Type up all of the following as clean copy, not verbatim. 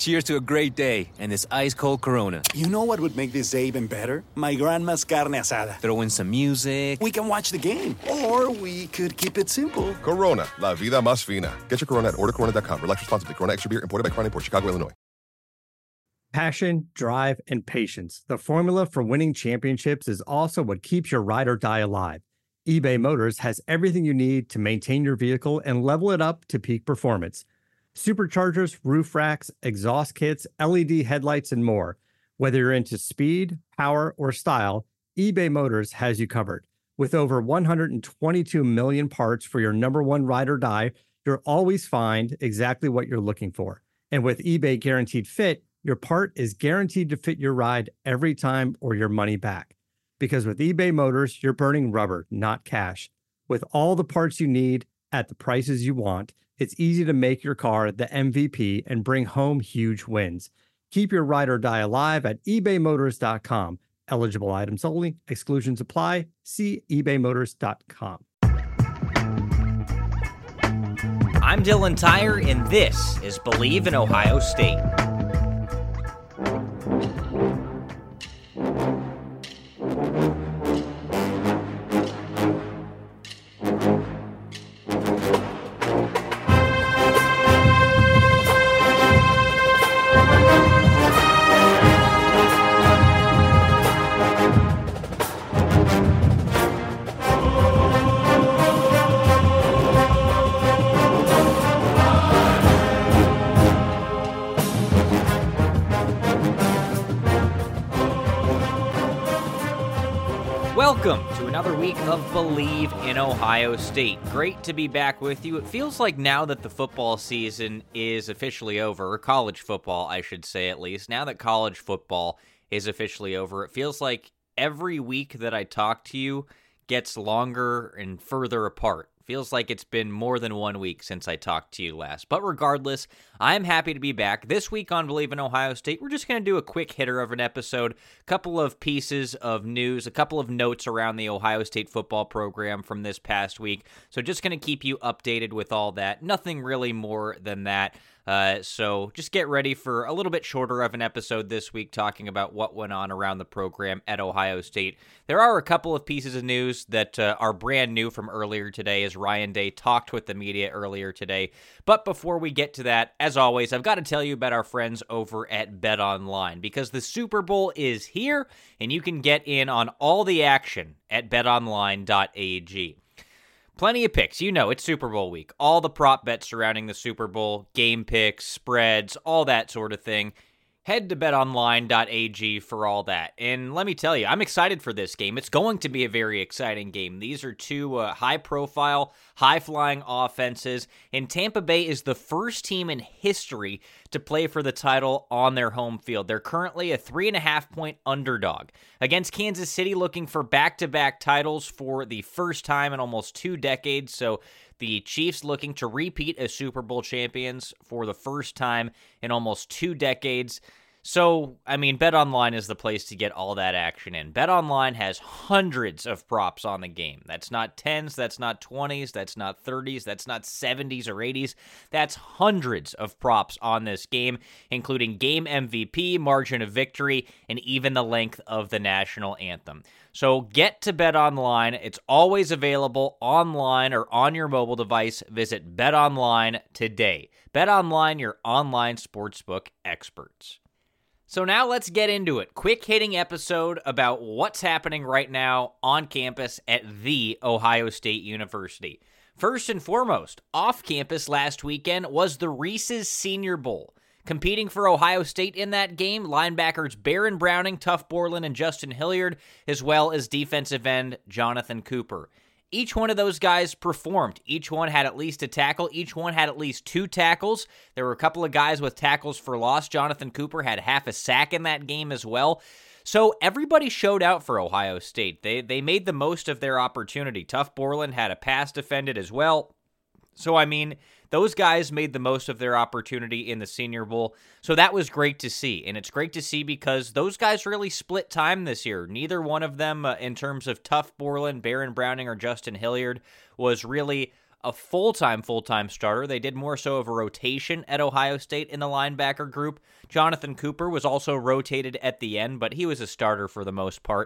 Cheers to a great day and this ice-cold Corona. You know what would make this day even better? My grandma's carne asada. Throw in some music. We can watch the game. Or we could keep it simple. Corona, la vida más fina. Get your Corona at ordercorona.com. Relax responsibly. Corona Extra Beer, imported by Crown Imports, Chicago, Illinois. Passion, drive, and patience. The formula for winning championships is also what keeps your ride or die alive. eBay Motors has everything you need to maintain your vehicle and level it up to peak performance. Superchargers, roof racks, exhaust kits, LED headlights, and more. Whether you're into speed, power, or style, eBay Motors has you covered. With over 122 million parts for your number one ride or die, you'll always find exactly what you're looking for. And with eBay Guaranteed Fit, your part is guaranteed to fit your ride every time or your money back. Because with eBay Motors, you're burning rubber, not cash. With all the parts you need at the prices you want, it's easy to make your car the MVP and bring home huge wins. Keep your ride or die alive at ebaymotors.com. Eligible items only. Exclusions apply. See ebaymotors.com. I'm Dylan Tyre, and this is Believe in Ohio State. Welcome to another week of Believe in Ohio State. Great to be back with you. It feels like now that the football season is officially over, or college football, I should say at least, now that college football is officially over, it feels like every week that I talk to you gets longer and further apart. Feels like it's been more than 1 week since I talked to you last. But regardless, I'm happy to be back. This week on Believe in Ohio State, we're just going to do a quick hitter of an episode, a couple of pieces of news, a couple of notes around the Ohio State football program from this past week. So just going to keep you updated with all that. Nothing really more than that. So just get ready for a little bit shorter of an episode this week talking about what went on around the program at Ohio State. There are a couple of pieces of news that are brand new from earlier today as Ryan Day talked with the media earlier today. But before we get to that, as always, I've got to tell you about our friends over at BetOnline because the Super Bowl is here and you can get in on all the action at betonline.ag. Plenty of picks. You know, it's Super Bowl week. All the prop bets surrounding the Super Bowl, game picks, spreads, all that sort of thing. Head to betonline.ag for all that. And let me tell you, I'm excited for this game. It's going to be a very exciting game. These are two high-profile, high-flying offenses, and Tampa Bay is the first team in history to play for the title on their home field. They're currently a 3.5-point underdog against Kansas City, looking for back-to-back titles for the first time in almost 2 decades. So the Chiefs looking to repeat as Super Bowl champions for the first time in almost 2 decades. So, I mean, BetOnline is the place to get all that action in. BetOnline has hundreds of props on the game. That's not 10s, that's not 20s, that's not 30s, that's not 70s or 80s. That's hundreds of props on this game, including game MVP, margin of victory, and even the length of the national anthem. So get to BetOnline. It's always available online or on your mobile device. Visit BetOnline today. BetOnline, your online sportsbook experts. So now let's get into it. Quick hitting episode about what's happening right now on campus at The Ohio State University. First and foremost, off campus last weekend was the Reese's Senior Bowl. Competing for Ohio State in that game, linebackers Baron Browning, Tuf Borland, and Justin Hilliard, as well as defensive end Jonathan Cooper. Each one of those guys performed. Each one had at least a tackle. Each one had at least 2 tackles. There were a couple of guys with tackles for loss. Jonathan Cooper had half a sack in that game as well. So everybody showed out for Ohio State. They made the most of their opportunity. Tuf Borland had a pass defended as well. So, I mean, those guys made the most of their opportunity in the Senior Bowl. So that was great to see. And it's great to see because those guys really split time this year. Neither one of them, in terms of Tuf Borland, Baron Browning, or Justin Hilliard, was really a full-time starter. They did more so of a rotation at Ohio State in the linebacker group. Jonathan Cooper was also rotated at the end, but he was a starter for the most part.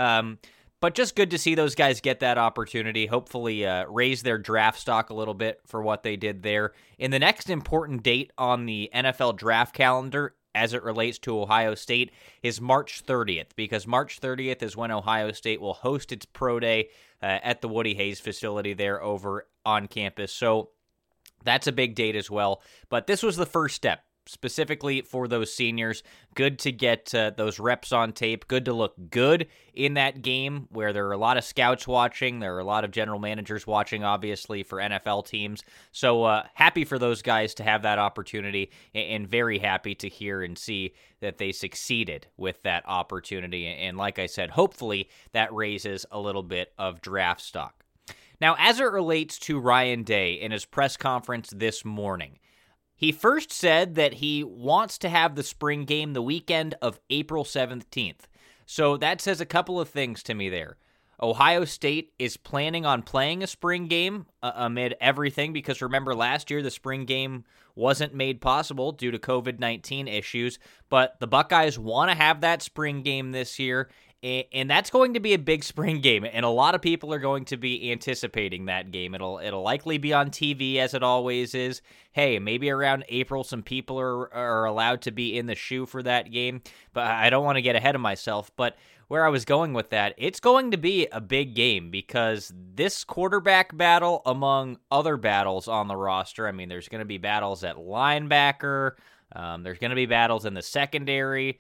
But just good to see those guys get that opportunity, hopefully raise their draft stock a little bit for what they did there. In the next important date on the NFL draft calendar, as it relates to Ohio State, is March 30th, because March 30th is when Ohio State will host its pro day at the Woody Hayes facility there over on campus. So that's a big date as well. But this was the first step, specifically for those seniors. Good to get those reps on tape. Good to look good in that game where there are a lot of scouts watching. There are a lot of general managers watching, obviously, for NFL teams. So happy for those guys to have that opportunity, and very happy to hear and see that they succeeded with that opportunity. And like I said, hopefully that raises a little bit of draft stock. Now, as it relates to Ryan Day in his press conference this morning, he first said that he wants to have the spring game the weekend of April 17th. So that says a couple of things to me there. Ohio State is planning on playing a spring game amid everything, because remember last year the spring game wasn't made possible due to COVID-19 issues, but the Buckeyes want to have that spring game this year. And that's going to be a big spring game, and a lot of people are going to be anticipating that game. It'll likely be on TV, as it always is. Hey, maybe around April some people are allowed to be in the shoe for that game, but I don't want to get ahead of myself. But where I was going with that, it's going to be a big game, because this quarterback battle, among other battles on the roster, I mean, there's going to be battles at linebacker, there's going to be battles in the secondary,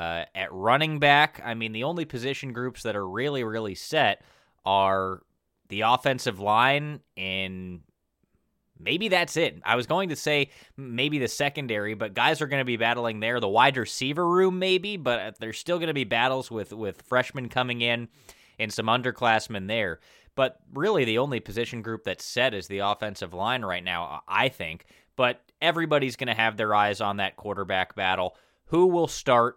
at running back. I mean, the only position groups that are really, really set are the offensive line, and maybe that's it. I was going to say maybe the secondary, but guys are going to be battling there. The wide receiver room maybe, but there's still going to be battles with freshmen coming in and some underclassmen there. But really the only position group that's set is the offensive line right now, I think. But everybody's going to have their eyes on that quarterback battle. Who will start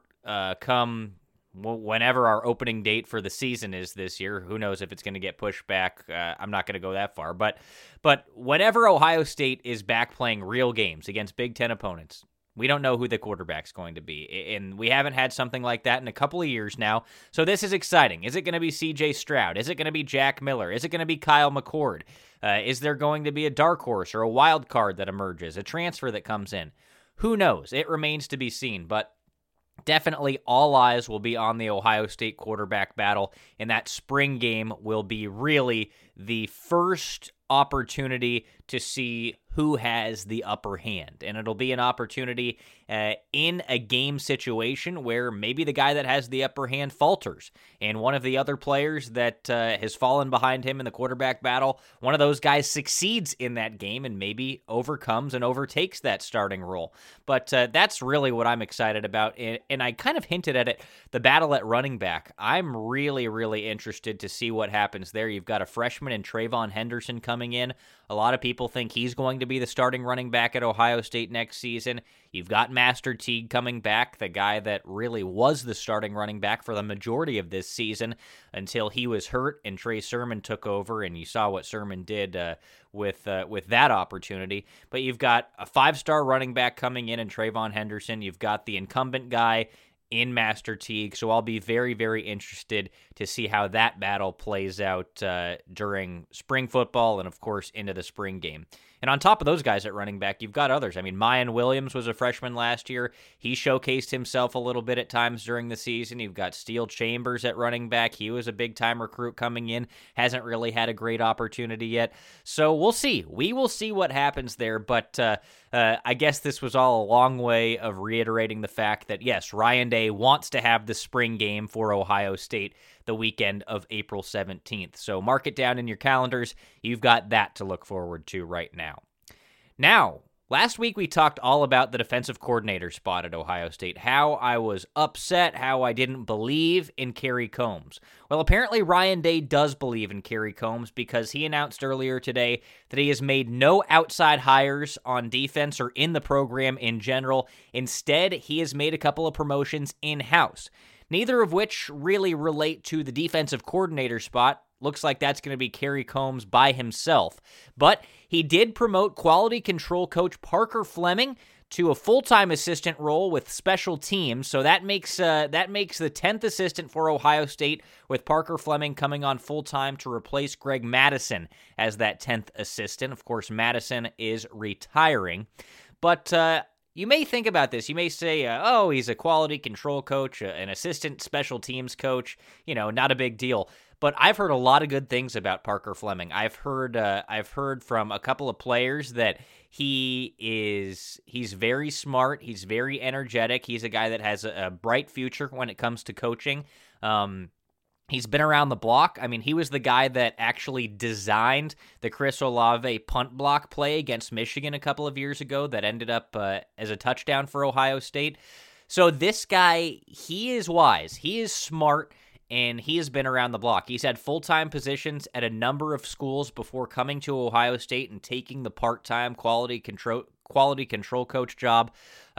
come whenever our opening date for the season is this year? Who knows if it's going to get pushed back? I'm not going to go that far. But whenever Ohio State is back playing real games against Big Ten opponents, we don't know who the quarterback's going to be. And we haven't had something like that in a couple of years now. So this is exciting. Is it going to be C.J. Stroud? Is it going to be Jack Miller? Is it going to be Kyle McCord? Is there going to be a dark horse or a wild card that emerges, a transfer that comes in? Who knows? It remains to be seen. But definitely all eyes will be on the Ohio State quarterback battle, and that spring game will be really the first opportunity to see who has the upper hand. And it'll be an opportunity in a game situation where maybe the guy that has the upper hand falters, and one of the other players that has fallen behind him in the quarterback battle, one of those guys succeeds in that game and maybe overcomes and overtakes that starting role. But that's really what I'm excited about, and I kind of hinted at it, the battle at running back. I'm really, really interested to see what happens there. You've got a freshman in Trayvon Henderson coming in. A lot of people think he's going to be the starting running back at Ohio State next season. You've got Master Teague coming back, the guy that really was the starting running back for the majority of this season until he was hurt and Trey Sermon took over, and you saw what Sermon did with that opportunity. But you've got a 5-star running back coming in Trayvon Henderson. You've got the incumbent guy in Master Teague. So I'll be very, very interested to see how that battle plays out during spring football and, of course, into the spring game. And on top of those guys at running back, you've got others. I mean, Mayan Williams was a freshman last year. He showcased himself a little bit at times during the season. You've got Steele Chambers at running back. He was a big-time recruit coming in. Hasn't really had a great opportunity yet. So we'll see. We will see what happens there. But I guess this was all a long way of reiterating the fact that, yes, Ryan Day wants to have the spring game for Ohio State the weekend of April 17th. So mark it down in your calendars. You've got that to look forward to right now. Now, last week we talked all about the defensive coordinator spot at Ohio State, how I was upset, how I didn't believe in Kerry Combs. Well, apparently Ryan Day does believe in Kerry Combs, because he announced earlier today that he has made no outside hires on defense or in the program in general. Instead, he has made a couple of promotions in-house, neither of which really relate to the defensive coordinator spot. looks like that's going to be Kerry Combs by himself. But he did promote quality control coach Parker Fleming to a full-time assistant role with special teams. So that makes the 10th assistant for Ohio State, with Parker Fleming coming on full-time to replace Greg Madison as that 10th assistant. Of course, Madison is retiring. But you may think about this. You may say, he's a quality control coach, an assistant special teams coach, not a big deal. But I've heard a lot of good things about Parker Fleming. I've heard from a couple of players that he's very smart. He's very energetic. He's a guy that has a bright future when it comes to coaching. He's been around the block. I mean, he was the guy that actually designed the Chris Olave punt block play against Michigan a couple of years ago that ended up as a touchdown for Ohio State. So this guy, he is wise. He is smart. And he has been around the block. He's had full-time positions at a number of schools before coming to Ohio State and taking the part-time quality control coach job.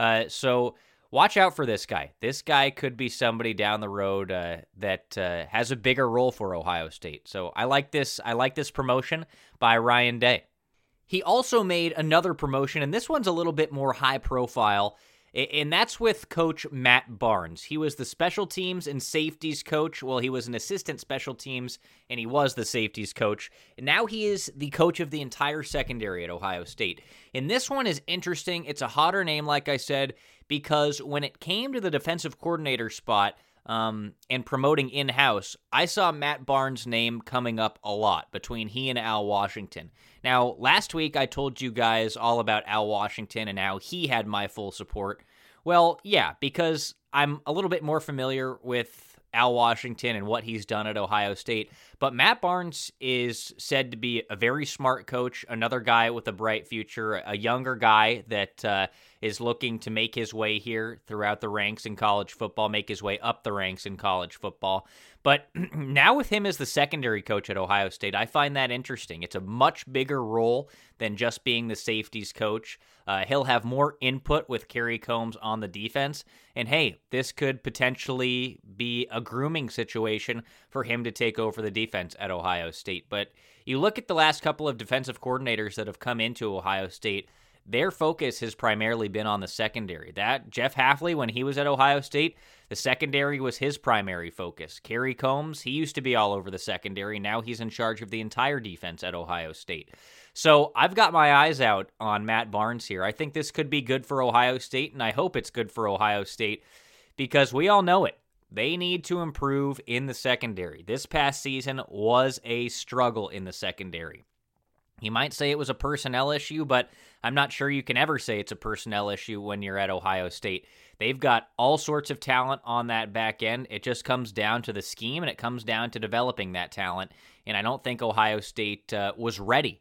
So watch out for this guy. This guy could be somebody down the road that has a bigger role for Ohio State. So I like this promotion by Ryan Day. He also made another promotion, and this one's a little bit more high profile. And that's with Coach Matt Barnes. He was the special teams and safeties coach. Well, he was an assistant special teams, and he was the safeties coach. And now he is the coach of the entire secondary at Ohio State. And this one is interesting. It's a hotter name, like I said, because when it came to the defensive coordinator spot and promoting in-house, I saw Matt Barnes' name coming up a lot between he and Al Washington. Now, last week I told you guys all about Al Washington and how he had my full support. Well, yeah, because I'm a little bit more familiar with Al Washington and what he's done at Ohio State. But Matt Barnes is said to be a very smart coach, another guy with a bright future, a younger guy that is looking to make his way here throughout the ranks in college football, make his way up the ranks in college football. But now with him as the secondary coach at Ohio State, I find that interesting. It's a much bigger role than just being the safeties coach. He'll have more input with Kerry Combs on the defense. And hey, this could potentially be a grooming situation for him to take over the defense at Ohio State. But you look at the last couple of defensive coordinators that have come into Ohio State, their focus has primarily been on the secondary. That Jeff Hafley, when he was at Ohio State, the secondary was his primary focus. Kerry Combs, he used to be all over the secondary. Now he's in charge of the entire defense at Ohio State. So I've got my eyes out on Matt Barnes here. I think this could be good for Ohio State, and I hope it's good for Ohio State because we all know it. They need to improve in the secondary. This past season was a struggle in the secondary. You might say it was a personnel issue, but I'm not sure you can ever say it's a personnel issue when you're at Ohio State. They've got all sorts of talent on that back end. It just comes down to the scheme, and it comes down to developing that talent. And I don't think Ohio State was ready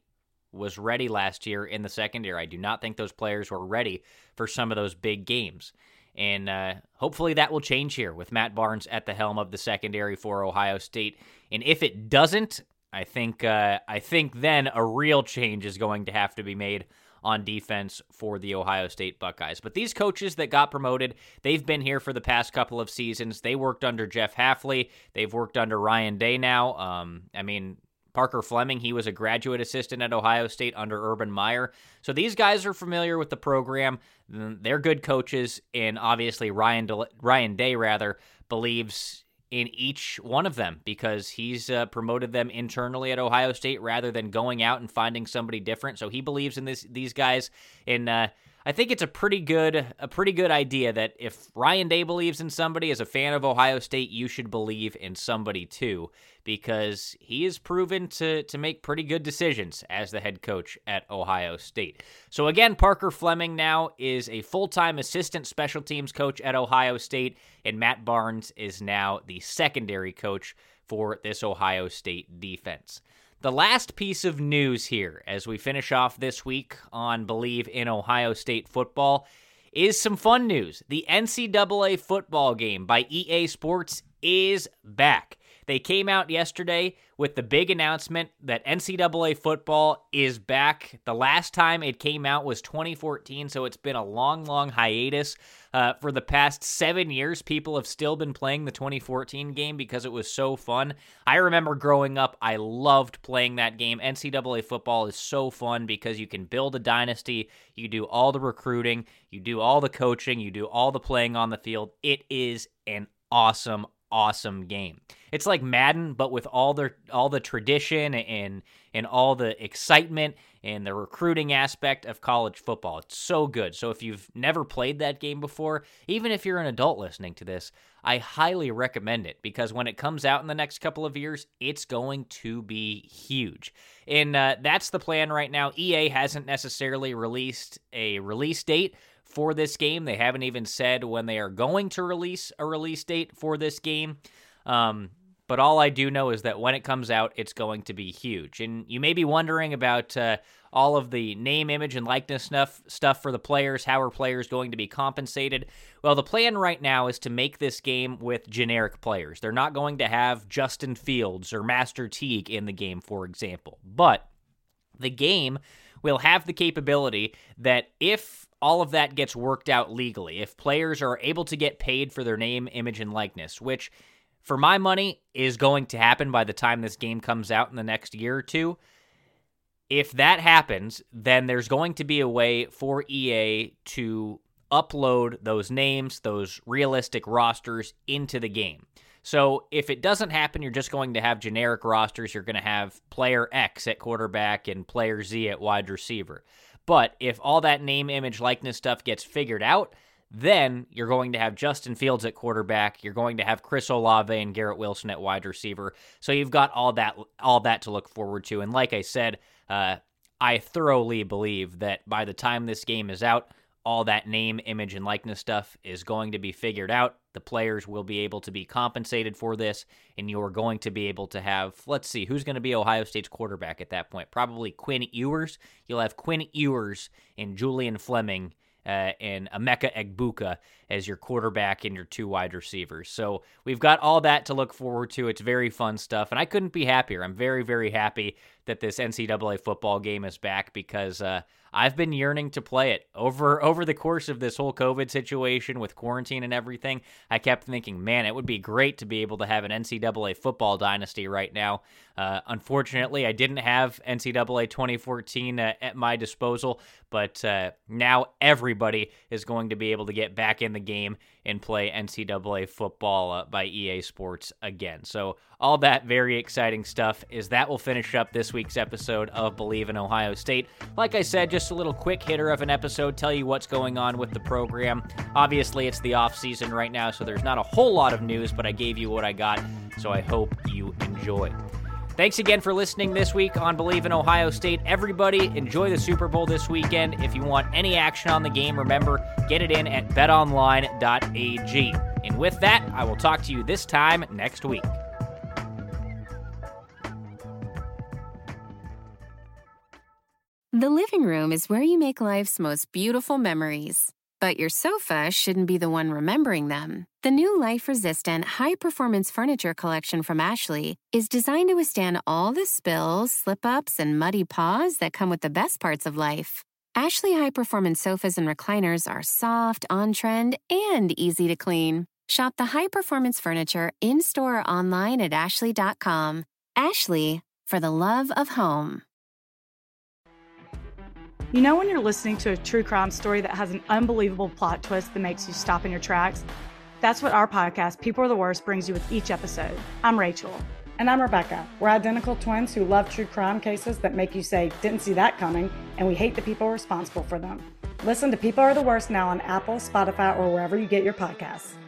last year in the secondary. I do not think those players were ready for some of those big games. And hopefully that will change here with Matt Barnes at the helm of the secondary for Ohio State. And if it doesn't, I think then a real change is going to have to be made on defense for the Ohio State Buckeyes. But these coaches that got promoted, they've been here for the past couple of seasons. They worked under Jeff Hafley. They've worked under Ryan Day now. Parker Fleming, he was a graduate assistant at Ohio State under Urban Meyer. So these guys are familiar with the program. They're good coaches, and obviously Ryan Day believes in each one of them because he's promoted them internally at Ohio State rather than going out and finding somebody different. So he believes in these guys, and I think it's a pretty good idea that if Ryan Day believes in somebody as a fan of Ohio State, you should believe in somebody too, because he is proven to make pretty good decisions as the head coach at Ohio State. So again, Parker Fleming now is a full-time assistant special teams coach at Ohio State, and Matt Barnes is now the secondary coach for this Ohio State defense. The last piece of news here as we finish off this week on Believe in Ohio State football is some fun news. The NCAA football game by EA Sports is back. They came out yesterday with the big announcement that NCAA football is back. The last time it came out was 2014, so it's been a long, long hiatus. For the past 7 years, people have still been playing the 2014 game because it was so fun. I remember growing up, I loved playing that game. NCAA football is so fun because you can build a dynasty, you do all the recruiting, you do all the coaching, you do all the playing on the field. It is an awesome game. It's like Madden, but with all the tradition and all the excitement and the recruiting aspect of college football. It's so good. So if you've never played that game before, even if you're an adult listening to this, I highly recommend it because when it comes out in the next couple of years, it's going to be huge. And that's the plan right now. EA hasn't necessarily released a release date for this game. They haven't even said when they are going to release a release date for this game. But all I do know is that when it comes out, it's going to be huge. And you may be wondering about all of the name, image, and likeness stuff for the players. How are players going to be compensated? Well, the plan right now is to make this game with generic players. They're not going to have Justin Fields or Master Teague in the game, for example. But the game will have the capability that if all of that gets worked out legally, if players are able to get paid for their name, image, and likeness, which for my money is going to happen by the time this game comes out in the next year or two, if that happens, then there's going to be a way for EA to upload those names, those realistic rosters into the game. So if it doesn't happen, you're just going to have generic rosters. You're going to have player X at quarterback and player Z at wide receiver. But if all that name, image, likeness stuff gets figured out, then you're going to have Justin Fields at quarterback. You're going to have Chris Olave and Garrett Wilson at wide receiver. So you've got all that to look forward to. And like I said, I thoroughly believe that by the time this game is out, all that name, image, and likeness stuff is going to be figured out. The players will be able to be compensated for this, and you're going to be able to have, let's see, who's going to be Ohio State's quarterback at that point? Probably Quinn Ewers. You'll have Quinn Ewers and Julian Fleming and Emeka Egbuka as your quarterback and your two wide receivers. So we've got all that to look forward to. It's very fun stuff, and I couldn't be happier. I'm very, very happy that this NCAA football game is back because I've been yearning to play it. Over the course of this whole COVID situation with quarantine and everything, I kept thinking, man, it would be great to be able to have an NCAA football dynasty right now. Unfortunately, I didn't have NCAA 2014 at my disposal, but now everybody is going to be able to get back in the game and play NCAA football by EA Sports again. So all that very exciting stuff is that will finish up this week's episode of Believe in Ohio State. Like I said, just a little quick hitter of an episode, tell you what's going on with the program. Obviously, it's the off season right now, so there's not a whole lot of news, but I gave you what I got, so I hope you enjoy. Thanks again for listening this week on Believe in Ohio State. Everybody, enjoy the Super Bowl this weekend. If you want any action on the game, remember, get it in at betonline.ag. And with that, I will talk to you this time next week. The living room is where you make life's most beautiful memories. But your sofa shouldn't be the one remembering them. The new life-resistant, high-performance furniture collection from Ashley is designed to withstand all the spills, slip-ups, and muddy paws that come with the best parts of life. Ashley high-performance sofas and recliners are soft, on-trend, and easy to clean. Shop the high-performance furniture in-store or online at ashley.com. Ashley, for the love of home. You know when you're listening to a true crime story that has an unbelievable plot twist that makes you stop in your tracks? That's what our podcast, People Are the Worst, brings you with each episode. I'm Rachel. And I'm Rebecca. We're identical twins who love true crime cases that make you say, didn't see that coming, and we hate the people responsible for them. Listen to People Are the Worst now on Apple, Spotify, or wherever you get your podcasts.